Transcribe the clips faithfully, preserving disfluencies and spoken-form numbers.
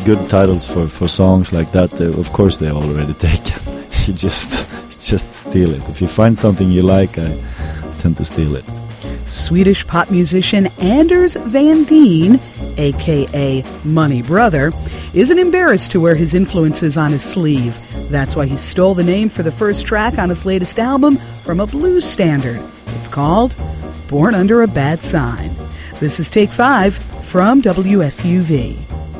good titles for, for songs like that, they, of course they're already taken. You just just steal it. If you find something you like, I tend to steal it. Swedish pop musician Anders Van Deen, a k a. Money Brother, isn't embarrassed to wear his influences on his sleeve. That's why he stole the name for the first track on his latest album from a blues standard. It's called Born Under a Bad Sign. This is Take Five from W F U V.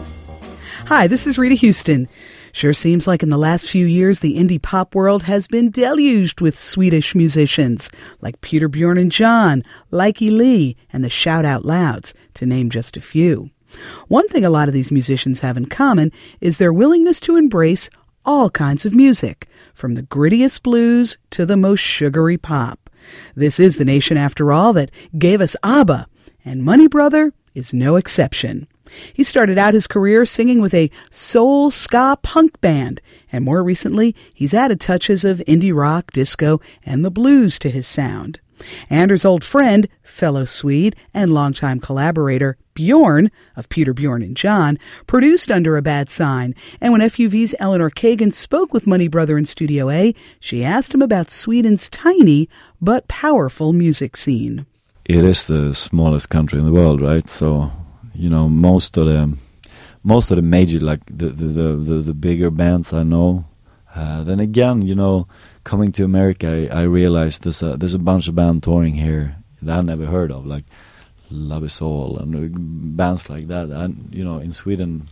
Hi, this is Rita Houston. Sure seems like in the last few years the indie pop world has been deluged with Swedish musicians like Peter Bjorn and John, Likey Lee, and the Shout Out Louds, to name just a few. One thing a lot of these musicians have in common is their willingness to embrace all kinds of music, from the grittiest blues to the most sugary pop. This is the nation, after all, that gave us ABBA, and Money Brother is no exception. He started out his career singing with a soul ska punk band, and more recently, he's added touches of indie rock, disco, and the blues to his sound. Anders' old friend, fellow Swede, and longtime collaborator Bjorn, of Peter Bjorn and John, produced Under a Bad Sign, and when F U V's Eleanor Kagan spoke with Money Brother in Studio A, she asked him about Sweden's tiny but powerful music scene. It is the smallest country in the world, right? So, you know, most of the most of the major, like the the the, the, the bigger bands I know. Uh, then again, you know, coming to America, I, I realized there's a there's a bunch of bands touring here that I never heard of, like Love Is All and bands like that. I, you know, in Sweden,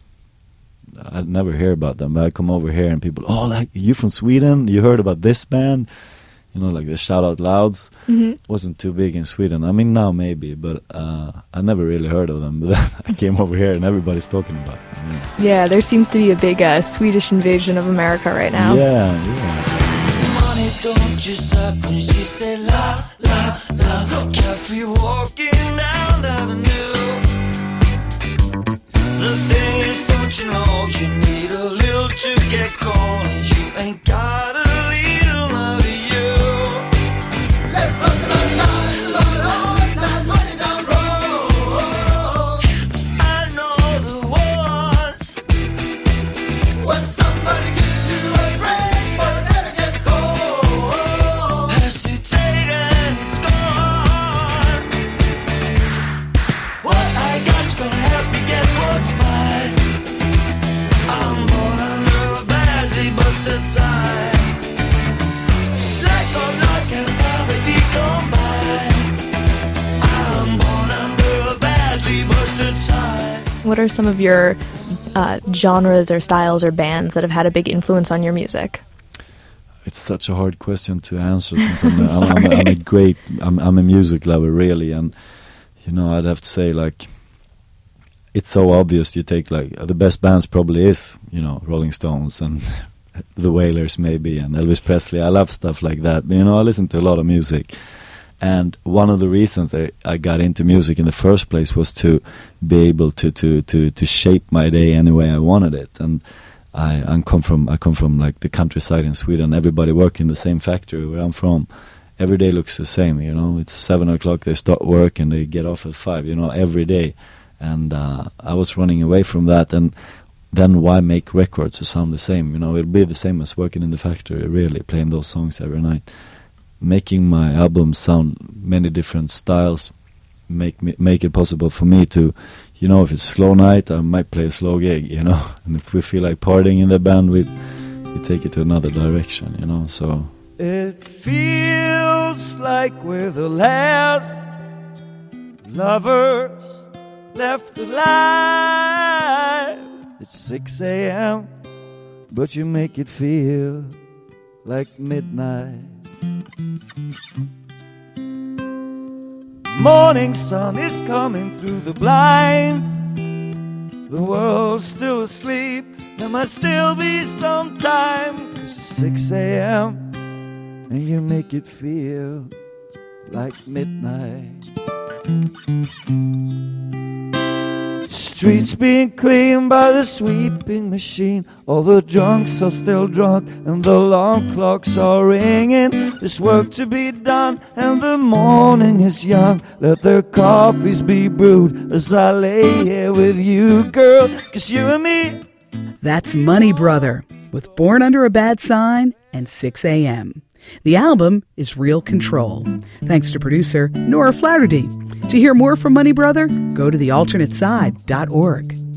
I'd never hear about them. But I come over here and people, oh, like you from Sweden? You heard about this band? You know, like the Shout Out Louds. Mm-hmm. Wasn't too big in Sweden. I mean, now maybe, but uh, I never really heard of them. But then I came over here and everybody's talking about them. Yeah, yeah there seems to be a big uh, Swedish invasion of America right now. Yeah, yeah. Money don't just happen. She said la, la, la. Carefree walking down the avenue. The thing is, don't you know, you need a little to get going. You ain't got a little out of you. Let's talk about times, about hard times running down road. I know the ones when somebody gives you a break, but it never get cold. Hesitate and it's gone. What I got's gonna help me get what's mine. I'm born under a badly busted sign. Like or like and how they be combined. I'm born under a badly busted sign. What are some of your uh, genres or styles or bands that have had a big influence on your music? It's such a hard question to answer since I'm a, I'm, I'm, a, I'm a great, I'm, I'm a music lover really, and you know, I'd have to say like, it's so obvious. You take like the best bands probably is, you know, Rolling Stones and the Wailers maybe, and Elvis Presley. I love stuff like that. You know, I listen to a lot of music, and one of the reasons I, I got into music in the first place was to be able to to to to shape my day any way I wanted it. And I, I come from I come from like the countryside in Sweden. Everybody working in the same factory where I'm from. Every day looks the same. You know, it's seven o'clock. They start work and they get off at five. You know, every day. And uh, I was running away from that, and then why make records to sound the same? You know, it'll be the same as working in the factory, really, playing those songs every night. Making my album sound many different styles, make me, make it possible for me to, you know, if it's slow night, I might play a slow gig, you know. And if we feel like partying in the band, we we take it to another direction, you know, so. It feels like we're the last lovers left alive. It's six a.m., but you make it feel like midnight. Morning sun is coming through the blinds. The world's still asleep. There must still be some time, 'cause it's six a.m. and you make it feel like midnight. Streets being cleaned by the sweeping machine. All the drunks are still drunk and the alarm clocks are ringing. There's work to be done and the morning is young. Let their coffees be brewed as I lay here with you, girl. 'Cause you and me, That's Money Brother with Born Under a Bad Sign and six a.m. The album is Real Control. Thanks to producer Nora Flaherty. To hear more from Money Brother, go to the alternate side dot org.